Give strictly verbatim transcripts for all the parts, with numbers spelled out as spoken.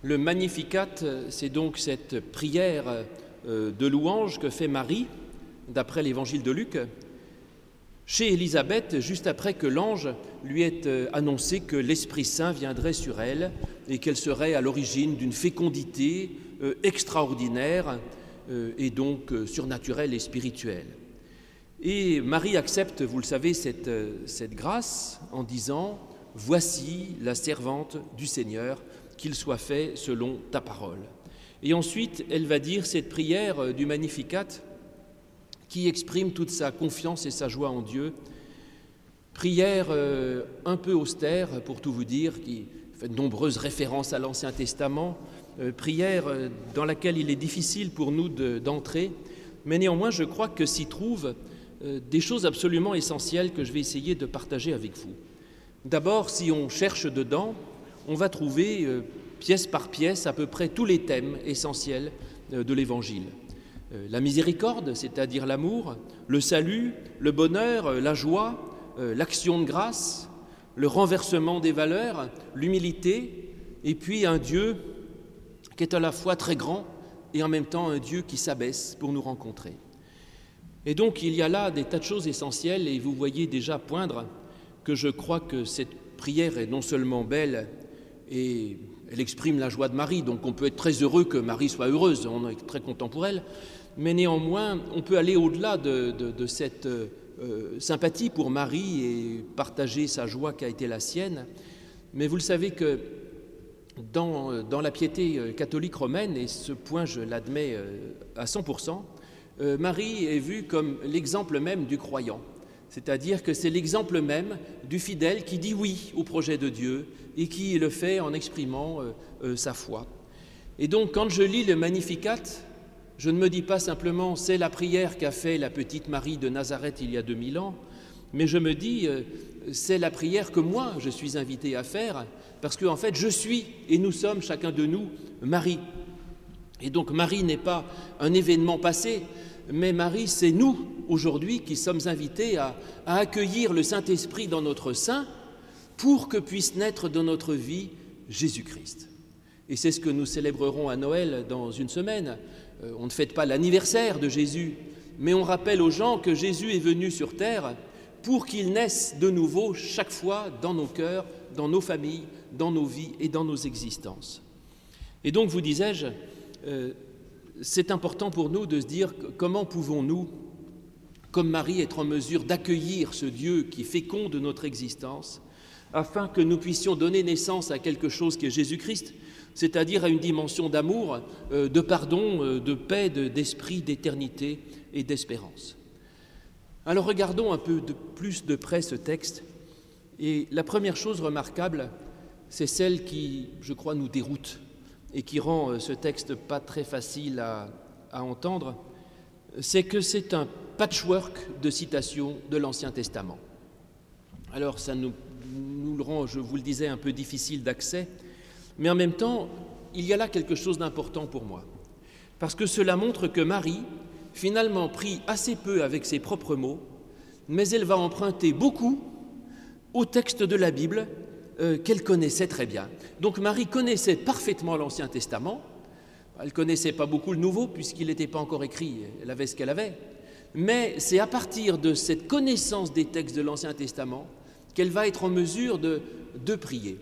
Le Magnificat, c'est donc cette prière de louange que fait Marie, d'après l'évangile de Luc, chez Élisabeth, juste après que l'ange lui ait annoncé que l'Esprit Saint viendrait sur elle et qu'elle serait à l'origine d'une fécondité extraordinaire et donc surnaturelle et spirituelle. Et Marie accepte, vous le savez, cette, cette grâce en disant « Voici la servante du Seigneur, qu'il soit fait selon ta parole ». Et ensuite, elle va dire cette prière du Magnificat qui exprime toute sa confiance et sa joie en Dieu. Prière euh, un peu austère, pour tout vous dire, qui fait de nombreuses références à l'Ancien Testament, euh, prière euh, dans laquelle il est difficile pour nous de, d'entrer, mais néanmoins, je crois que s'y trouvent euh, des choses absolument essentielles que je vais essayer de partager avec vous. D'abord, si on cherche dedans, on va trouver, euh, pièce par pièce, à peu près tous les thèmes essentiels euh, de l'Évangile. La miséricorde, c'est-à-dire l'amour, le salut, le bonheur, la joie, l'action de grâce, le renversement des valeurs, l'humilité, et puis un Dieu qui est à la fois très grand et en même temps un Dieu qui s'abaisse pour nous rencontrer. Et donc il y a là des tas de choses essentielles et vous voyez déjà poindre que je crois que cette prière est non seulement belle et elle exprime la joie de Marie, donc on peut être très heureux que Marie soit heureuse, on est très content pour elle, mais néanmoins, on peut aller au-delà de, de, de cette euh, sympathie pour Marie et partager sa joie qui a été la sienne. Mais vous le savez que dans, dans la piété catholique romaine, et ce point je l'admets à cent pour cent, euh, Marie est vue comme l'exemple même du croyant. C'est-à-dire que c'est l'exemple même du fidèle qui dit oui au projet de Dieu et qui le fait en exprimant euh, euh, sa foi. Et donc, quand je lis le Magnificat, je ne me dis pas simplement « c'est la prière qu'a fait la petite Marie de Nazareth il y a deux mille ans », mais je me dis euh, « c'est la prière que moi, je suis invité à faire » parce qu'en fait, je suis et nous sommes, chacun de nous, Marie. Et donc, Marie n'est pas un événement passé, mais Marie, c'est nous, aujourd'hui, qui sommes invités à, à accueillir le Saint-Esprit dans notre sein pour que puisse naître dans notre vie Jésus-Christ. Et c'est ce que nous célébrerons à Noël dans une semaine. Euh, on ne fête pas l'anniversaire de Jésus, mais on rappelle aux gens que Jésus est venu sur terre pour qu'il naisse de nouveau chaque fois dans nos cœurs, dans nos familles, dans nos vies et dans nos existences. Et donc, vous disais-je, euh, c'est important pour nous de se dire comment pouvons-nous, comme Marie, être en mesure d'accueillir ce Dieu qui féconde notre existence, afin que nous puissions donner naissance à quelque chose qui est Jésus-Christ, c'est-à-dire à une dimension d'amour, euh, de pardon, euh, de paix, de, d'esprit, d'éternité et d'espérance. Alors regardons un peu de plus de près ce texte. Et la première chose remarquable, c'est celle qui, je crois, nous déroute et qui rend euh, ce texte pas très facile à, à entendre, c'est que c'est un patchwork de citations de l'Ancien Testament. Alors ça nous, nous le rend, je vous le disais, un peu difficile d'accès, mais en même temps, il y a là quelque chose d'important pour moi. Parce que cela montre que Marie, finalement, prie assez peu avec ses propres mots, mais elle va emprunter beaucoup au texte de la Bible euh, qu'elle connaissait très bien. Donc Marie connaissait parfaitement l'Ancien Testament. Elle ne connaissait pas beaucoup le Nouveau, puisqu'il n'était pas encore écrit, elle avait ce qu'elle avait. Mais c'est à partir de cette connaissance des textes de l'Ancien Testament qu'elle va être en mesure de, de prier.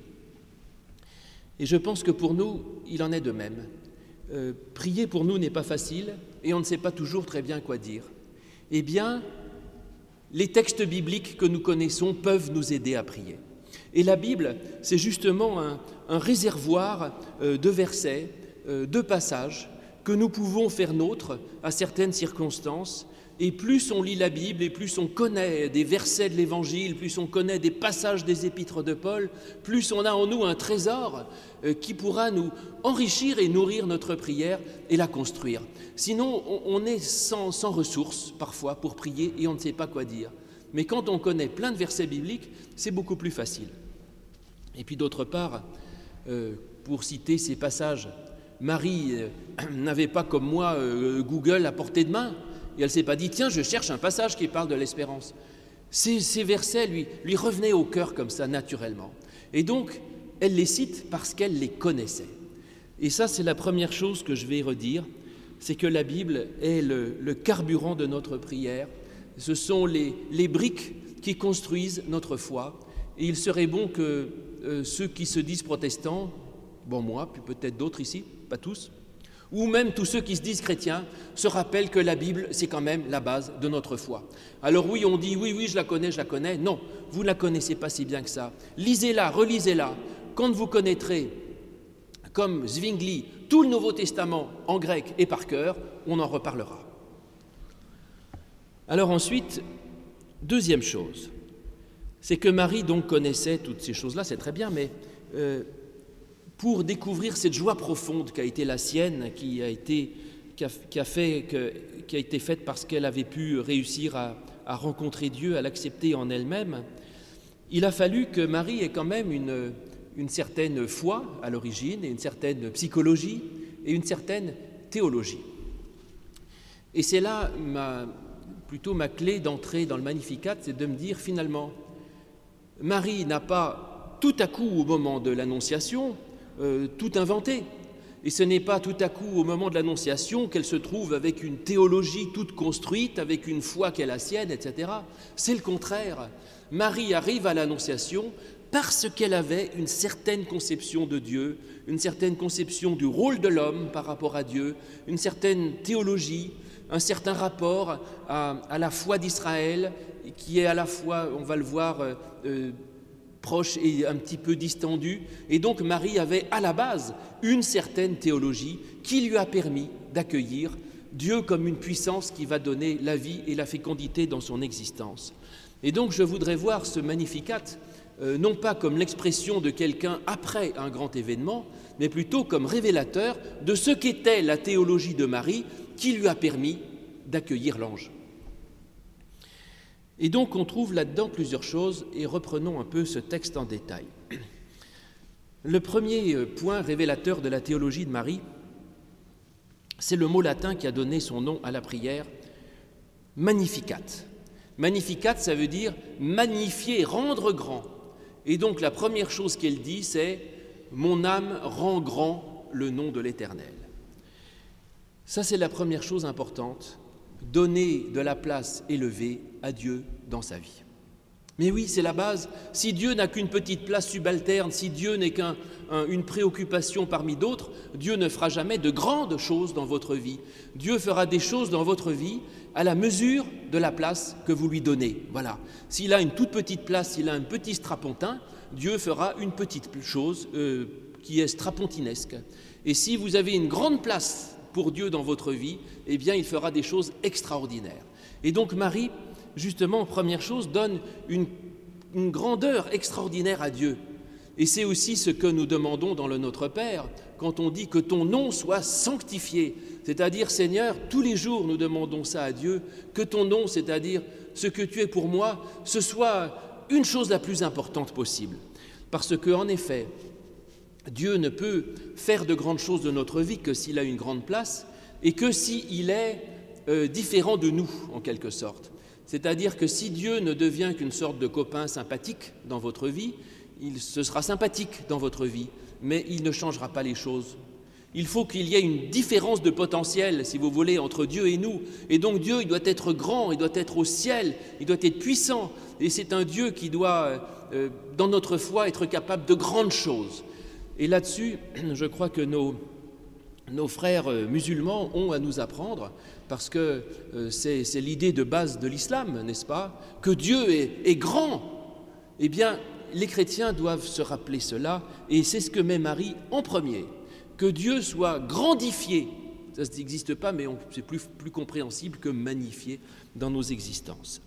Et je pense que pour nous, il en est de même. Euh, prier pour nous n'est pas facile et on ne sait pas toujours très bien quoi dire. Eh bien, les textes bibliques que nous connaissons peuvent nous aider à prier. Et la Bible, c'est justement un, un réservoir euh, de versets, euh, de passages que nous pouvons faire nôtres à certaines circonstances. Et plus on lit la Bible et plus on connaît des versets de l'Évangile, plus on connaît des passages des épîtres de Paul, plus on a en nous un trésor euh, qui pourra nous enrichir et nourrir notre prière et la construire. Sinon, on, on est sans, sans ressources parfois pour prier et on ne sait pas quoi dire. Mais quand on connaît plein de versets bibliques, c'est beaucoup plus facile. Et puis d'autre part, euh, pour citer ces passages, Marie euh, n'avait pas comme moi euh, Google à portée de main. Et elle ne s'est pas dit, tiens, je cherche un passage qui parle de l'espérance. Ces, ces versets lui, lui revenaient au cœur comme ça, naturellement. Et donc, elle les cite parce qu'elle les connaissait. Et ça, c'est la première chose que je vais redire, c'est que la Bible est le, le carburant de notre prière. Ce sont les, les briques qui construisent notre foi. Et il serait bon que euh, ceux qui se disent protestants, bon moi, puis peut-être d'autres ici, pas tous, ou même tous ceux qui se disent chrétiens, se rappellent que la Bible, c'est quand même la base de notre foi. Alors oui, on dit, oui, oui, je la connais, je la connais. Non, vous ne la connaissez pas si bien que ça. Lisez-la, relisez-la. Quand vous connaîtrez, comme Zwingli, tout le Nouveau Testament en grec et par cœur, on en reparlera. Alors ensuite, deuxième chose, c'est que Marie donc connaissait toutes ces choses-là, c'est très bien, mais euh, pour découvrir cette joie profonde qui a été la sienne, qui a été, qui a, qui a, fait, que, qui a été faite parce qu'elle avait pu réussir à, à rencontrer Dieu, à l'accepter en elle-même, il a fallu que Marie ait quand même une, une certaine foi à l'origine, et une certaine psychologie, et une certaine théologie. Et c'est là ma, plutôt ma clé d'entrée dans le Magnificat, c'est de me dire finalement, Marie n'a pas tout à coup au moment de l'Annonciation euh, tout inventé. Et ce n'est pas tout à coup au moment de l'Annonciation qu'elle se trouve avec une théologie toute construite, avec une foi qui est la sienne, et cetera. C'est le contraire. Marie arrive à l'Annonciation parce qu'elle avait une certaine conception de Dieu, une certaine conception du rôle de l'homme par rapport à Dieu, une certaine théologie, un certain rapport à, à la foi d'Israël, qui est à la fois, on va le voir, euh, euh, proche et un petit peu distendu. Et donc Marie avait à la base une certaine théologie qui lui a permis d'accueillir Dieu comme une puissance qui va donner la vie et la fécondité dans son existence. Et donc je voudrais voir ce Magnificat euh, non pas comme l'expression de quelqu'un après un grand événement, mais plutôt comme révélateur de ce qu'était la théologie de Marie qui lui a permis d'accueillir l'ange. Et donc on trouve là-dedans plusieurs choses, et reprenons un peu ce texte en détail. Le premier point révélateur de la théologie de Marie, c'est le mot latin qui a donné son nom à la prière, Magnificat. Magnificat, ça veut dire magnifier, rendre grand. Et donc la première chose qu'elle dit, c'est « Mon âme rend grand le nom de l'Éternel ». Ça, c'est la première chose importante, donner de la place élevée à Dieu dans sa vie. Mais oui, c'est la base. Si Dieu n'a qu'une petite place subalterne, si Dieu n'est qu'une un, préoccupation parmi d'autres, Dieu ne fera jamais de grandes choses dans votre vie. Dieu fera des choses dans votre vie à la mesure de la place que vous lui donnez. Voilà. S'il a une toute petite place, s'il a un petit strapontin, Dieu fera une petite chose euh, qui est strapontinesque. Et si vous avez une grande place pour Dieu dans votre vie, eh bien, il fera des choses extraordinaires. Et donc Marie, justement, première chose, donne une, une grandeur extraordinaire à Dieu. Et c'est aussi ce que nous demandons dans le Notre Père, quand on dit que ton nom soit sanctifié. C'est-à-dire, Seigneur, tous les jours nous demandons ça à Dieu, que ton nom, c'est-à-dire ce que tu es pour moi, ce soit une chose la plus importante possible. Parce qu'en effet, Dieu ne peut faire de grandes choses de notre vie que s'il a une grande place et que s'il est euh, différent de nous, en quelque sorte. C'est-à-dire que si Dieu ne devient qu'une sorte de copain sympathique dans votre vie, il se sera sympathique dans votre vie, mais il ne changera pas les choses. Il faut qu'il y ait une différence de potentiel, si vous voulez, entre Dieu et nous. Et donc Dieu, il doit être grand, il doit être au ciel, il doit être puissant. Et c'est un Dieu qui doit, euh, dans notre foi, être capable de grandes choses. Et là-dessus, je crois que nos, nos frères musulmans ont à nous apprendre, parce que euh, c'est, c'est l'idée de base de l'islam, n'est-ce pas? Que Dieu est, est grand. Eh bien, les chrétiens doivent se rappeler cela, et c'est ce que met Marie en premier. Que Dieu soit grandifié, ça n'existe pas, mais on, c'est plus, plus compréhensible que magnifié dans nos existences.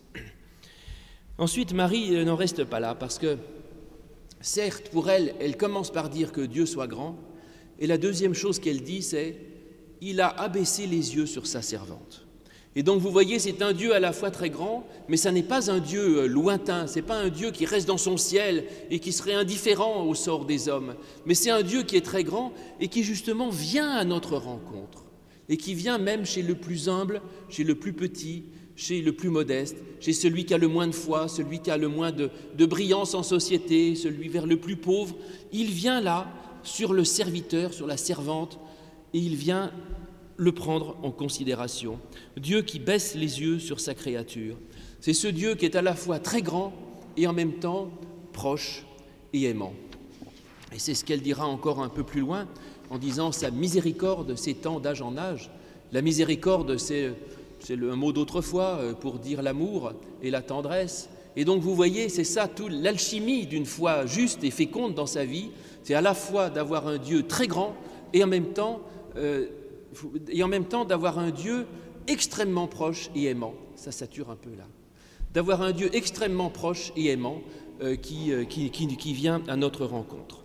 Ensuite, Marie n'en reste pas là, parce que, certes, pour elle, elle commence par dire que Dieu soit grand, et la deuxième chose qu'elle dit, c'est « Il a abaissé les yeux sur sa servante ». Et donc, vous voyez, c'est un Dieu à la fois très grand, mais ça n'est pas un Dieu lointain, ce n'est pas un Dieu qui reste dans son ciel et qui serait indifférent au sort des hommes, mais c'est un Dieu qui est très grand et qui, justement, vient à notre rencontre, et qui vient même chez le plus humble, chez le plus petit, chez le plus modeste, chez celui qui a le moins de foi, celui qui a le moins de, de brillance en société, celui vers le plus pauvre. Il vient là, sur le serviteur, sur la servante, et il vient le prendre en considération. Dieu qui baisse les yeux sur sa créature. C'est ce Dieu qui est à la fois très grand et en même temps proche et aimant. Et c'est ce qu'elle dira encore un peu plus loin en disant « Sa miséricorde s'étend d'âge en âge ». La miséricorde, c'est, c'est un mot d'autrefois pour dire l'amour et la tendresse. Et donc vous voyez, c'est ça, toute l'alchimie d'une foi juste et féconde dans sa vie, c'est à la fois d'avoir un Dieu très grand et en même temps, euh, et en même temps d'avoir un Dieu extrêmement proche et aimant. Ça sature un peu là. D'avoir un Dieu extrêmement proche et aimant euh, qui, euh, qui, qui, qui vient à notre rencontre.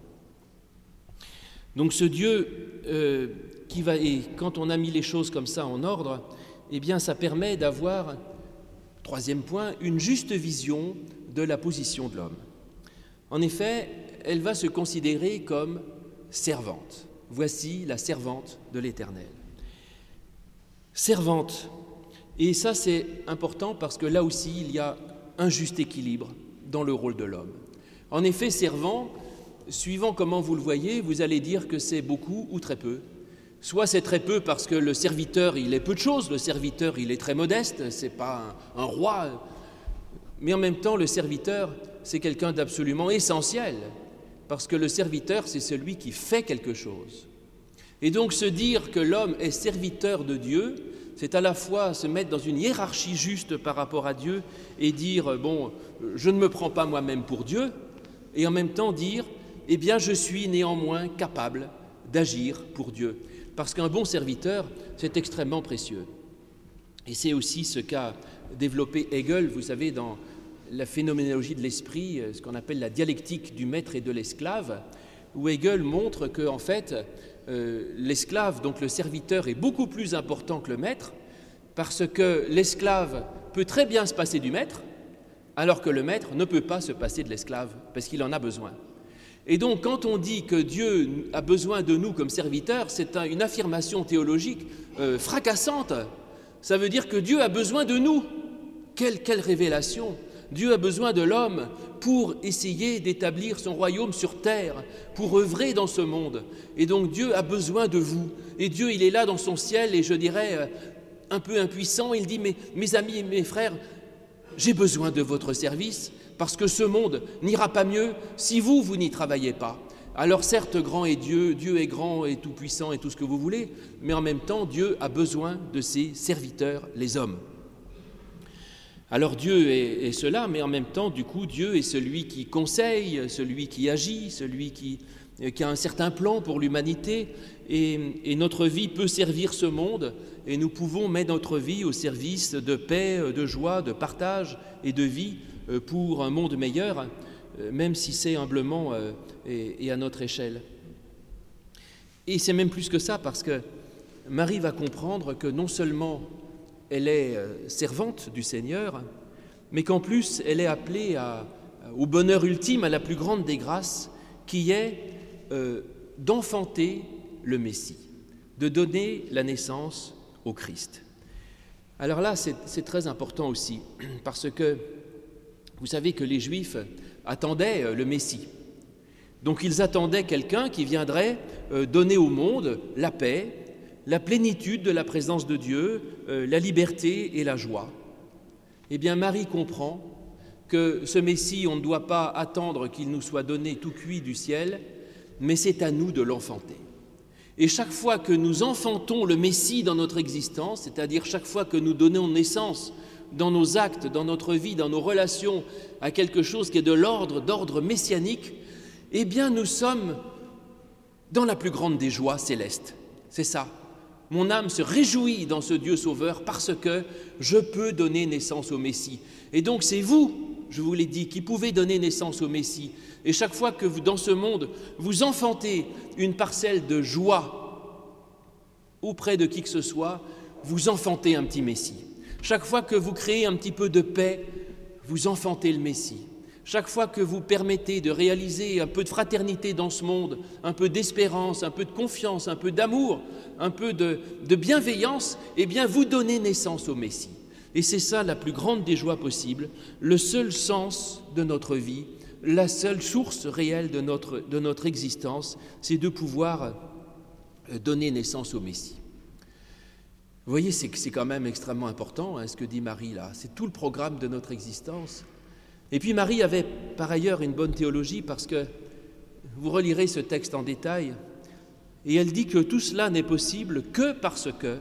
Donc ce Dieu euh, qui va, et quand on a mis les choses comme ça en ordre, eh bien ça permet d'avoir, troisième point, une juste vision de la position de l'homme. En effet, elle va se considérer comme servante. Voici la servante de l'Éternel. Servante. Et ça c'est important parce que là aussi il y a un juste équilibre dans le rôle de l'homme. En effet, servant, suivant comment vous le voyez, vous allez dire que c'est beaucoup ou très peu. Soit c'est très peu parce que le serviteur, il est peu de choses, le serviteur, il est très modeste, c'est pas un, un roi, mais en même temps, le serviteur, c'est quelqu'un d'absolument essentiel, parce que le serviteur, c'est celui qui fait quelque chose. Et donc se dire que l'homme est serviteur de Dieu, c'est à la fois se mettre dans une hiérarchie juste par rapport à Dieu et dire, bon, je ne me prends pas moi-même pour Dieu, et en même temps dire, eh bien, je suis néanmoins capable d'agir pour Dieu. Parce qu'un bon serviteur, c'est extrêmement précieux. Et c'est aussi ce qu'a développé Hegel, vous savez, dans la phénoménologie de l'esprit, ce qu'on appelle la dialectique du maître et de l'esclave, où Hegel montre que, en fait, euh, l'esclave, donc le serviteur, est beaucoup plus important que le maître, parce que l'esclave peut très bien se passer du maître, alors que le maître ne peut pas se passer de l'esclave, parce qu'il en a besoin. Et donc, quand on dit que Dieu a besoin de nous comme serviteurs, c'est un, une affirmation théologique euh, fracassante. Ça veut dire que Dieu a besoin de nous. Quelle, quelle révélation! Dieu a besoin de l'homme pour essayer d'établir son royaume sur terre, pour œuvrer dans ce monde. Et donc, Dieu a besoin de vous. Et Dieu, il est là dans son ciel, et je dirais, euh, un peu impuissant, il dit, mais, mes amis et mes frères, j'ai besoin de votre service, parce que ce monde n'ira pas mieux si vous, vous n'y travaillez pas. Alors certes, grand est Dieu, Dieu est grand et tout-puissant et tout ce que vous voulez, mais en même temps, Dieu a besoin de ses serviteurs, les hommes. Alors Dieu est, est cela, mais en même temps, du coup, Dieu est celui qui conseille, celui qui agit, celui qui, qui a un certain plan pour l'humanité, et, et notre vie peut servir ce monde, et nous pouvons mettre notre vie au service de paix, de joie, de partage et de vie, pour un monde meilleur, même si c'est humblement et à notre échelle. Et c'est même plus que ça, parce que Marie va comprendre que non seulement elle est servante du Seigneur, mais qu'en plus elle est appelée à, au bonheur ultime, à la plus grande des grâces, qui est euh, d'enfanter le Messie, de donner la naissance au Christ. Alors là, c'est, c'est très important aussi, parce que vous savez que les Juifs attendaient le Messie. Donc ils attendaient quelqu'un qui viendrait donner au monde la paix, la plénitude de la présence de Dieu, la liberté et la joie. Eh bien, Marie comprend que ce Messie, on ne doit pas attendre qu'il nous soit donné tout cuit du ciel, mais c'est à nous de l'enfanter. Et chaque fois que nous enfantons le Messie dans notre existence, c'est-à-dire chaque fois que nous donnons naissance dans nos actes, dans notre vie, dans nos relations, à quelque chose qui est de l'ordre, d'ordre messianique, eh bien nous sommes dans la plus grande des joies célestes. C'est ça. Mon âme se réjouit dans ce Dieu sauveur parce que je peux donner naissance au Messie. Et donc c'est vous, je vous l'ai dit, qui pouvez donner naissance au Messie. Et chaque fois que vous, dans ce monde, vous enfantez une parcelle de joie auprès de qui que ce soit, vous enfantez un petit Messie. Chaque fois que vous créez un petit peu de paix, vous enfantez le Messie. Chaque fois que vous permettez de réaliser un peu de fraternité dans ce monde, un peu d'espérance, un peu de confiance, un peu d'amour, un peu de, de bienveillance, eh bien vous donnez naissance au Messie. Et c'est ça la plus grande des joies possibles, le seul sens de notre vie, la seule source réelle de notre, de notre existence, c'est de pouvoir donner naissance au Messie. Vous voyez, c'est, c'est quand même extrêmement important, hein, ce que dit Marie là. C'est tout le programme de notre existence. Et puis Marie avait par ailleurs une bonne théologie, parce que vous relirez ce texte en détail, et elle dit que tout cela n'est possible que parce que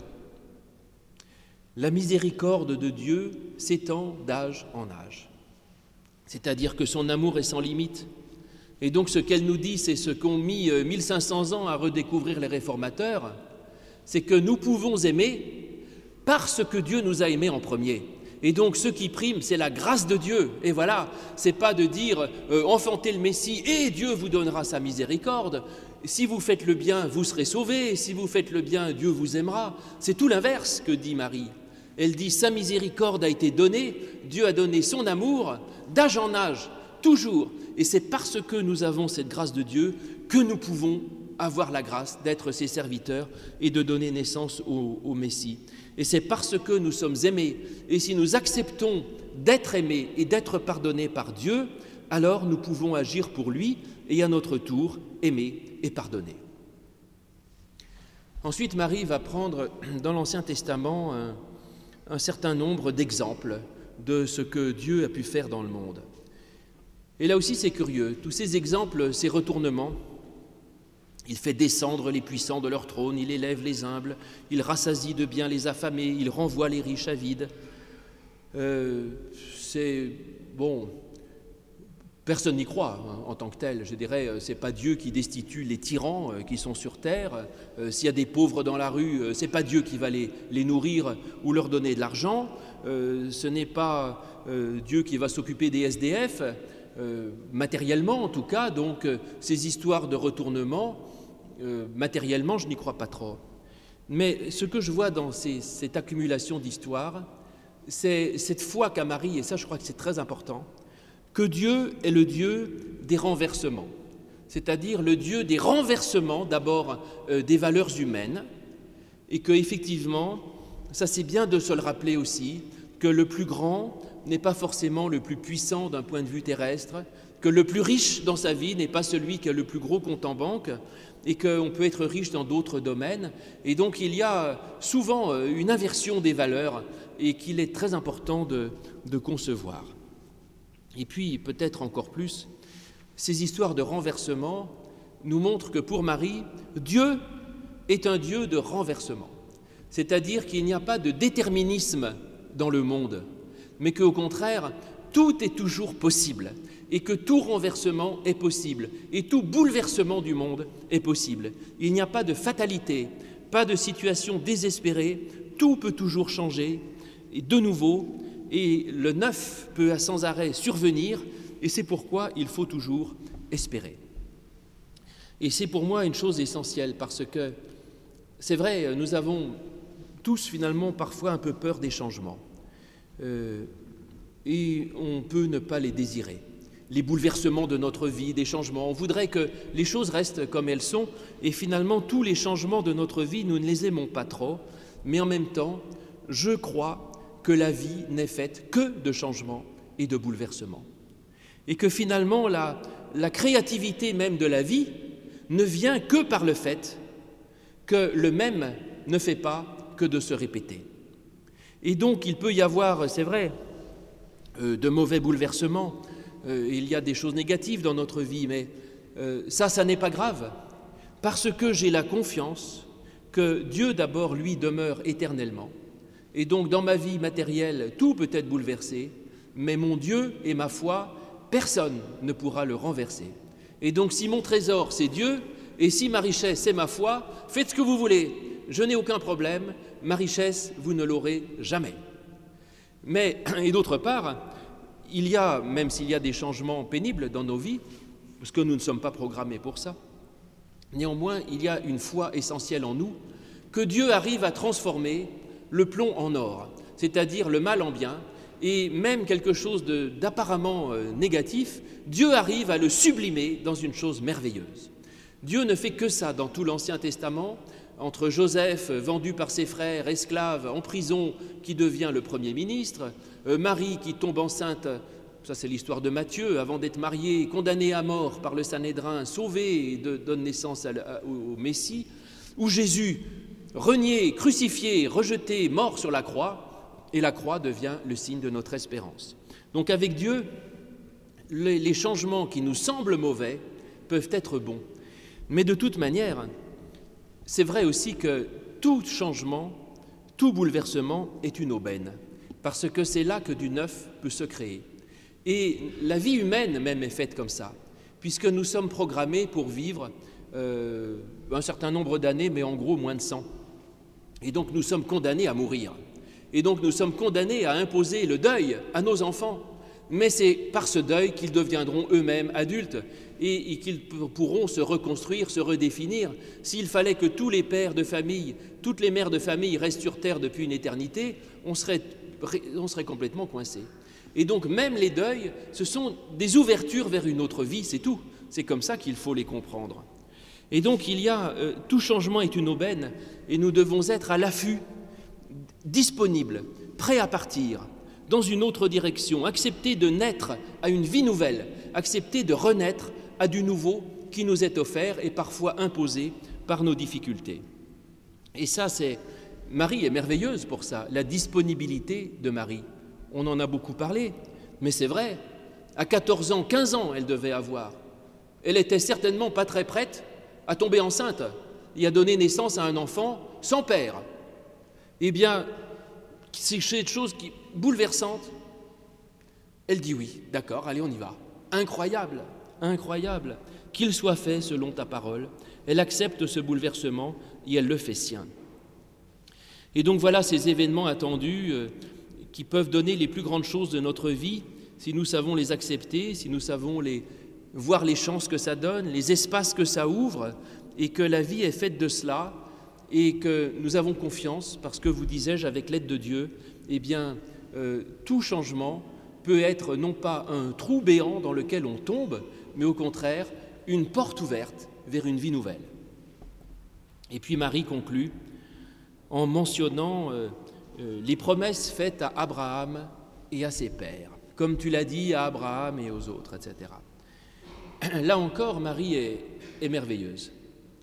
la miséricorde de Dieu s'étend d'âge en âge. C'est-à-dire que son amour est sans limite. Et donc ce qu'elle nous dit, c'est ce qu'ont mis mille cinq cents ans à redécouvrir les réformateurs, c'est que nous pouvons aimer parce que Dieu nous a aimés en premier. Et donc ce qui prime, c'est la grâce de Dieu. Et voilà, c'est pas de dire euh, enfantez le Messie et Dieu vous donnera sa miséricorde. Si vous faites le bien, vous serez sauvés. Si vous faites le bien, Dieu vous aimera. C'est tout l'inverse que dit Marie. Elle dit sa miséricorde a été donnée, Dieu a donné son amour d'âge en âge, toujours. Et c'est parce que nous avons cette grâce de Dieu que nous pouvons avoir la grâce d'être ses serviteurs et de donner naissance au, au Messie. Et c'est parce que nous sommes aimés, et si nous acceptons d'être aimés et d'être pardonnés par Dieu, alors nous pouvons agir pour lui et à notre tour aimer et pardonner. Ensuite, Marie va prendre dans l'Ancien Testament un, un certain nombre d'exemples de ce que Dieu a pu faire dans le monde. Et là aussi, c'est curieux. Tous ces exemples, ces retournements, il fait descendre les puissants de leur trône, il élève les humbles, il rassasie de bien les affamés, il renvoie les riches à vide. Euh, c'est, bon, personne n'y croit hein, en tant que tel. Je dirais, c'est pas Dieu qui destitue les tyrans euh, qui sont sur terre. Euh, s'il y a des pauvres dans la rue, euh, c'est pas Dieu qui va les, les nourrir ou leur donner de l'argent. Euh, ce n'est pas euh, Dieu qui va s'occuper des S D F, euh, matériellement en tout cas. Donc, euh, ces histoires de retournement, Euh, matériellement, je n'y crois pas trop. Mais ce que je vois dans ces, cette accumulation d'histoires, c'est cette foi qu'a Marie, et ça je crois que c'est très important, que Dieu est le Dieu des renversements, c'est-à-dire le Dieu des renversements d'abord euh, des valeurs humaines, et qu'effectivement, ça c'est bien de se le rappeler aussi, que le plus grand n'est pas forcément le plus puissant d'un point de vue terrestre, que le plus riche dans sa vie n'est pas celui qui a le plus gros compte en banque, et qu'on peut être riche dans d'autres domaines. Et donc il y a souvent une inversion des valeurs et qu'il est très important de, de concevoir. Et puis peut-être encore plus, ces histoires de renversement nous montrent que pour Marie, Dieu est un Dieu de renversement. C'est-à-dire qu'il n'y a pas de déterminisme dans le monde, mais qu'au contraire, tout est toujours possible. Et que tout renversement est possible, et tout bouleversement du monde est possible. Il n'y a pas de fatalité, pas de situation désespérée, tout peut toujours changer, et de nouveau, et le neuf peut sans arrêt survenir, et c'est pourquoi il faut toujours espérer. Et c'est pour moi une chose essentielle, parce que, c'est vrai, nous avons tous finalement parfois un peu peur des changements, euh, et on peut ne pas les désirer. Les bouleversements de notre vie, des changements. On voudrait que les choses restent comme elles sont, et finalement, tous les changements de notre vie, nous ne les aimons pas trop, mais en même temps, je crois que la vie n'est faite que de changements et de bouleversements. Et que finalement, la, la créativité même de la vie ne vient que par le fait que le même ne fait pas que de se répéter. Et donc, il peut y avoir, c'est vrai, euh, de mauvais bouleversements. Euh, il y a des choses négatives dans notre vie, mais euh, ça, ça n'est pas grave, parce que j'ai la confiance que Dieu d'abord, lui, demeure éternellement. Et donc, dans ma vie matérielle, tout peut être bouleversé, mais mon Dieu et ma foi, personne ne pourra le renverser. Et donc, si mon trésor, c'est Dieu, et si ma richesse, c'est ma foi, faites ce que vous voulez, je n'ai aucun problème, ma richesse, vous ne l'aurez jamais. Mais, et d'autre part, il y a, même s'il y a des changements pénibles dans nos vies, parce que nous ne sommes pas programmés pour ça, néanmoins, il y a une foi essentielle en nous, que Dieu arrive à transformer le plomb en or, c'est-à-dire le mal en bien, et même quelque chose de, d'apparemment euh, négatif, Dieu arrive à le sublimer dans une chose merveilleuse. Dieu ne fait que ça dans tout l'Ancien Testament, entre Joseph, vendu par ses frères, esclave, en prison, qui devient le Premier ministre, euh, Marie qui tombe enceinte ça c'est l'histoire de Matthieu, avant d'être marié, condamné à mort par le Sanhédrin, sauvé et de, donne naissance à, à, au, au Messie, où Jésus, renié, crucifié, rejeté, mort sur la croix, et la croix devient le signe de notre espérance. Donc avec Dieu, les, les changements qui nous semblent mauvais peuvent être bons. Mais de toute manière, c'est vrai aussi que tout changement, tout bouleversement est une aubaine, parce que c'est là que du neuf peut se créer. Et la vie humaine même est faite comme ça, puisque nous sommes programmés pour vivre euh, un certain nombre d'années, mais en gros moins de cent. Et donc nous sommes condamnés à mourir. Et donc nous sommes condamnés à imposer le deuil à nos enfants. Mais c'est par ce deuil qu'ils deviendront eux-mêmes adultes et, et qu'ils pourront se reconstruire, se redéfinir. S'il fallait que tous les pères de famille, toutes les mères de famille restent sur terre depuis une éternité, on serait, on serait complètement coincés. Et donc même les deuils, ce sont des ouvertures vers une autre vie, c'est tout. C'est comme ça qu'il faut les comprendre. Et donc il y a, euh, tout changement est une aubaine et nous devons être à l'affût, disponibles, prêts à partir dans une autre direction, accepter de naître à une vie nouvelle, accepter de renaître à du nouveau qui nous est offert et parfois imposé par nos difficultés. Et ça, c'est Marie est merveilleuse pour ça, la disponibilité de Marie. On en a beaucoup parlé, mais c'est vrai, à quatorze ans, quinze ans, elle devait avoir. Elle était certainement pas très prête à tomber enceinte et à donner naissance à un enfant sans père. Eh bien, c'est une chose qui bouleversante. Elle dit oui, d'accord, allez, on y va. Incroyable, incroyable, qu'il soit fait selon ta parole. Elle accepte ce bouleversement et elle le fait sien. Et donc voilà ces événements attendus euh, qui peuvent donner les plus grandes choses de notre vie, si nous savons les accepter, si nous savons les, voir les chances que ça donne, les espaces que ça ouvre, et que la vie est faite de cela, et que nous avons confiance, parce que, vous disais-je, avec l'aide de Dieu, eh bien, euh, tout changement peut être non pas un trou béant dans lequel on tombe, mais au contraire, une porte ouverte vers une vie nouvelle. Et puis Marie conclut en mentionnant euh, euh, les promesses faites à Abraham et à ses pères, comme tu l'as dit à Abraham et aux autres, et cetera. Là encore, Marie est, est merveilleuse.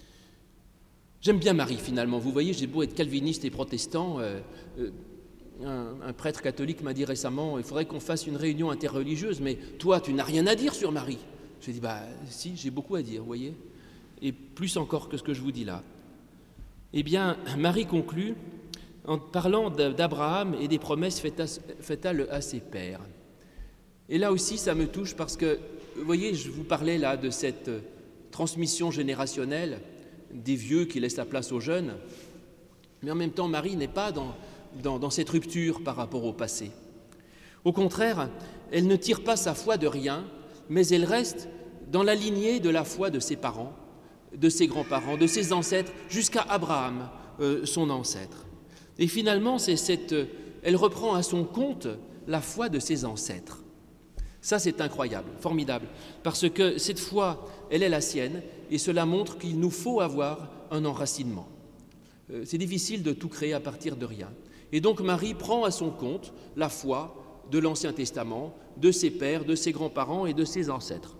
J'aime bien Marie, finalement. Vous voyez, j'ai beau être calviniste et protestant, euh, euh, un, un prêtre catholique m'a dit récemment, il faudrait qu'on fasse une réunion interreligieuse, mais toi, tu n'as rien à dire sur Marie. J'ai dit, bah si, j'ai beaucoup à dire, vous voyez, et plus encore que ce que je vous dis là. Eh bien, Marie conclut en parlant d'Abraham et des promesses faites à, faites à, à ses pères. Et là aussi, ça me touche parce que, vous voyez, je vous parlais là de cette transmission générationnelle des vieux qui laissent la place aux jeunes, mais en même temps, Marie n'est pas dans, dans, dans cette rupture par rapport au passé. Au contraire, elle ne tire pas sa foi de rien, mais elle reste dans la lignée de la foi de ses parents, de ses grands-parents, de ses ancêtres, jusqu'à Abraham, euh, son ancêtre. Et finalement, c'est cette, elle reprend à son compte la foi de ses ancêtres. Ça, c'est incroyable, formidable, parce que cette foi, elle est la sienne, et cela montre qu'il nous faut avoir un enracinement. Euh, c'est difficile de tout créer à partir de rien. Et donc Marie prend à son compte la foi de l'Ancien Testament, de ses pères, de ses grands-parents et de ses ancêtres.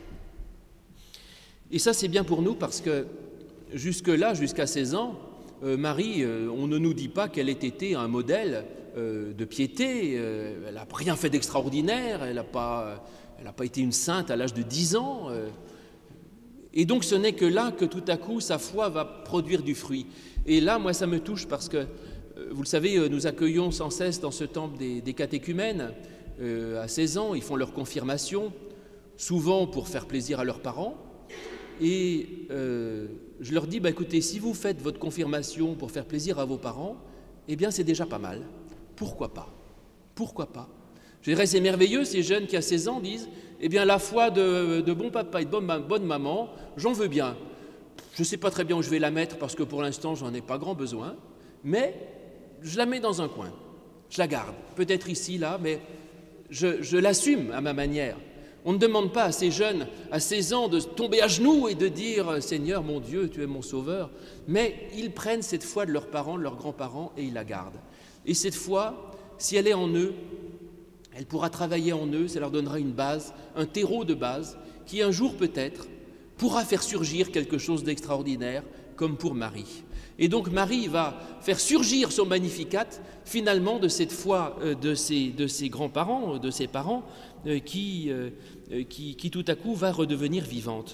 Et ça, c'est bien pour nous parce que jusque-là, jusqu'à seize ans, euh, Marie, euh, on ne nous dit pas qu'elle ait été un modèle euh, de piété, euh, elle n'a rien fait d'extraordinaire, elle n'a pas, elle n'a pas été une sainte à l'âge de dix ans. Euh, et donc, ce n'est que là que tout à coup, sa foi va produire du fruit. Et là, moi, ça me touche parce que, euh, vous le savez, euh, nous accueillons sans cesse dans ce temple des, des catéchumènes. Euh, à seize ans, ils font leur confirmation, souvent pour faire plaisir à leurs parents. Et euh, je leur dis, bah, écoutez, si vous faites votre confirmation pour faire plaisir à vos parents, eh bien c'est déjà pas mal. Pourquoi pas? Pourquoi pas? Je dirais, c'est merveilleux, ces jeunes qui à seize ans disent, eh bien la foi de, de bon papa et de bonne, bonne maman, j'en veux bien. Je ne sais pas très bien où je vais la mettre parce que pour l'instant, j'en ai pas grand besoin, mais je la mets dans un coin, je la garde, peut-être ici, là, mais je, je l'assume à ma manière. On ne demande pas à ces jeunes, à seize ans, de tomber à genoux et de dire « Seigneur, mon Dieu, tu es mon sauveur », mais ils prennent cette foi de leurs parents, de leurs grands-parents, et ils la gardent. Et cette foi, si elle est en eux, Elle pourra travailler en eux, ça leur donnera une base, un terreau de base, qui un jour peut-être pourra faire surgir quelque chose d'extraordinaire, comme pour Marie. Et donc Marie va faire surgir son Magnificat, finalement, de cette foi euh, de, ses, de ses grands-parents, de ses parents, euh, qui, euh, qui, qui tout à coup va redevenir vivante.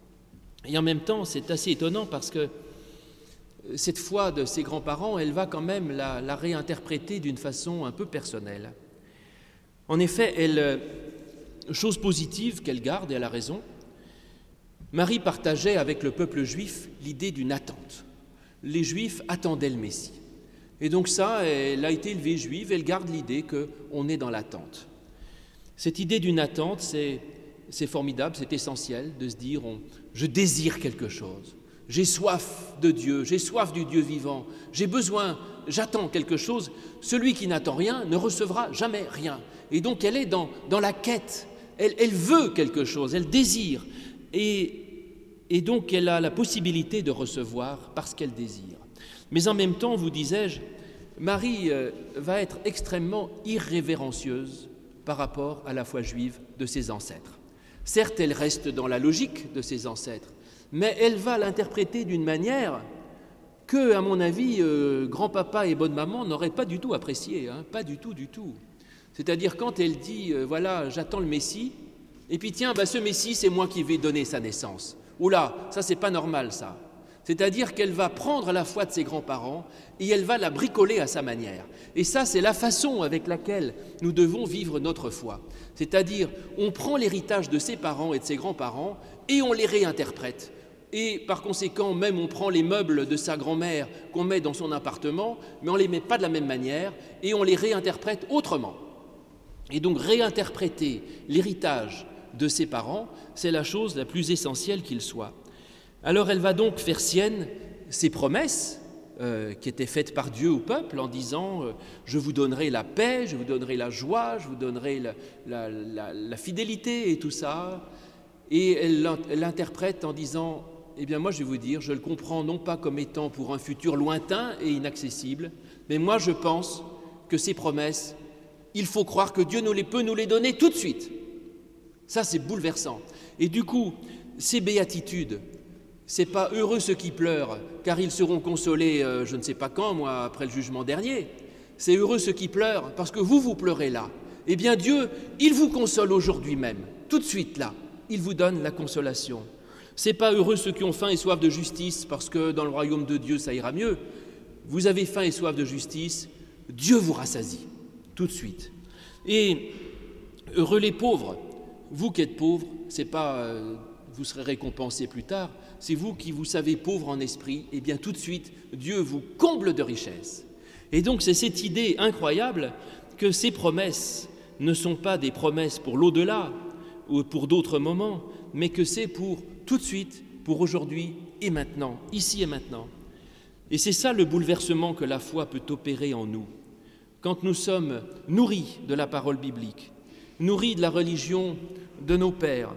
Et en même temps, c'est assez étonnant parce que cette foi de ses grands-parents, elle va quand même la, la réinterpréter d'une façon un peu personnelle. En effet, elle, chose positive qu'elle garde, et elle a raison, Marie partageait avec le peuple juif l'idée d'une attente. Les Juifs attendaient le Messie. Et donc ça, elle a été élevée juive, elle garde l'idée qu'on est dans l'attente. Cette idée d'une attente, c'est, c'est formidable, c'est essentiel de se dire on, « je désire quelque chose, j'ai soif de Dieu, j'ai soif du Dieu vivant, j'ai besoin, j'attends quelque chose ». Celui qui n'attend rien ne recevra jamais rien. Et donc elle est dans, dans la quête, elle, elle veut quelque chose, elle désire. Et Et donc, elle a la possibilité de recevoir parce qu'elle désire. Mais en même temps, vous disais-je, Marie euh, va être extrêmement irrévérencieuse par rapport à la foi juive de ses ancêtres. Certes, elle reste dans la logique de ses ancêtres, mais elle va l'interpréter d'une manière que, à mon avis, euh, grand-papa et bonne-maman n'auraient pas du tout apprécié, hein, pas du tout, du tout. C'est-à-dire, quand elle dit, euh, voilà, j'attends le Messie, et puis tiens, bah, ce Messie, c'est moi qui vais donner sa naissance. Oula, ça c'est pas normal ça. C'est-à-dire qu'elle va prendre la foi de ses grands-parents et elle va la bricoler à sa manière. Et ça, c'est la façon avec laquelle nous devons vivre notre foi. C'est-à-dire, on prend l'héritage de ses parents et de ses grands-parents et on les réinterprète. Et par conséquent, même on prend les meubles de sa grand-mère qu'on met dans son appartement, mais on ne les met pas de la même manière et on les réinterprète autrement. Et donc réinterpréter l'héritage de ses parents, c'est la chose la plus essentielle qu'il soit. Alors elle va donc faire sienne ces promesses euh, qui étaient faites par Dieu au peuple en disant euh, « je vous donnerai la paix, je vous donnerai la joie, je vous donnerai la, la, la, la fidélité et tout ça ». Et elle, elle l'interprète en disant « eh bien moi je vais vous dire, je le comprends non pas comme étant pour un futur lointain et inaccessible, mais moi je pense que ces promesses, il faut croire que Dieu nous les peut nous les donner tout de suite ». Ça, c'est bouleversant. Et du coup, ces béatitudes, c'est pas heureux ceux qui pleurent, car ils seront consolés, euh, je ne sais pas quand, moi, après le jugement dernier. C'est heureux ceux qui pleurent, parce que vous, vous pleurez là. Eh bien, Dieu, il vous console aujourd'hui même, tout de suite là. Il vous donne la consolation. C'est pas heureux ceux qui ont faim et soif de justice, parce que dans le royaume de Dieu, ça ira mieux. Vous avez faim et soif de justice, Dieu vous rassasie, tout de suite. Et heureux les pauvres. Vous qui êtes pauvres, c'est pas euh, vous serez récompensés plus tard, c'est vous qui vous savez pauvre en esprit, et bien tout de suite, Dieu vous comble de richesses. Et donc c'est cette idée incroyable que ces promesses ne sont pas des promesses pour l'au-delà ou pour d'autres moments, mais que c'est pour tout de suite, pour aujourd'hui et maintenant, ici et maintenant. Et c'est ça le bouleversement que la foi peut opérer en nous. Quand nous sommes nourris de la parole biblique, nourris de la religion de nos pères,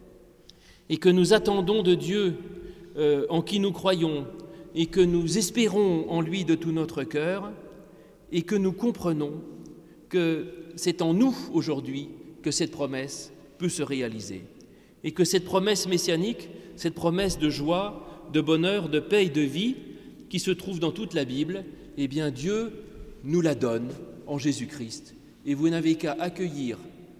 et que nous attendons de Dieu euh, en qui nous croyons, et que nous espérons en lui de tout notre cœur, et que nous comprenons que c'est en nous aujourd'hui que cette promesse peut se réaliser, et que cette promesse messianique, cette promesse de joie, de bonheur, de paix et de vie, qui se trouve dans toute la Bible, eh bien Dieu nous la donne en Jésus-Christ. Et vous n'avez qu'à accueillir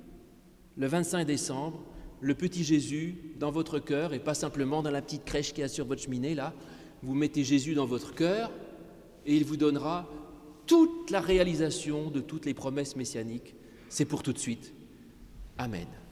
le vingt-cinq décembre, le petit Jésus dans votre cœur et pas simplement dans la petite crèche qu'il y a sur votre cheminée là. Vous mettez Jésus dans votre cœur et il vous donnera toute la réalisation de toutes les promesses messianiques. C'est pour tout de suite. Amen.